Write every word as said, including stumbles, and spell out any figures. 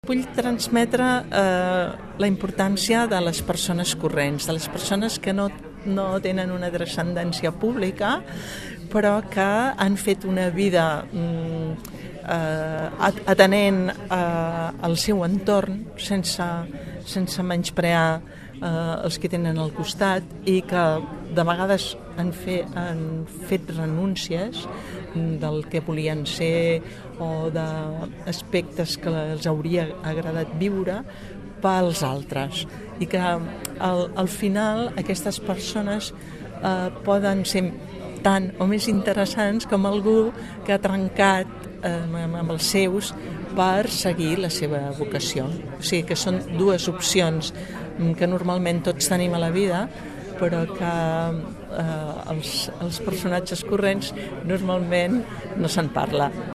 Vull transmetre eh, la importància de les persones corrents, de les persones que no, no tenen una transcendència pública, però que han fet una vida mm, eh, atenent eh, al seu entorn sense, sense menysprear eh, els que tenen al costat i que de vegades han, fe, han fet renúncies del que volien ser o d'aspectes que els hauria agradat viure pels altres i que al, al final aquestes persones eh, poden ser tan o més interessants com algú que ha trencat eh, amb els seus per seguir la seva vocació. O sigui que són dues opcions que normalment tots tenim a la vida, però que eh, els, els personatges corrents normalment no se'n parla.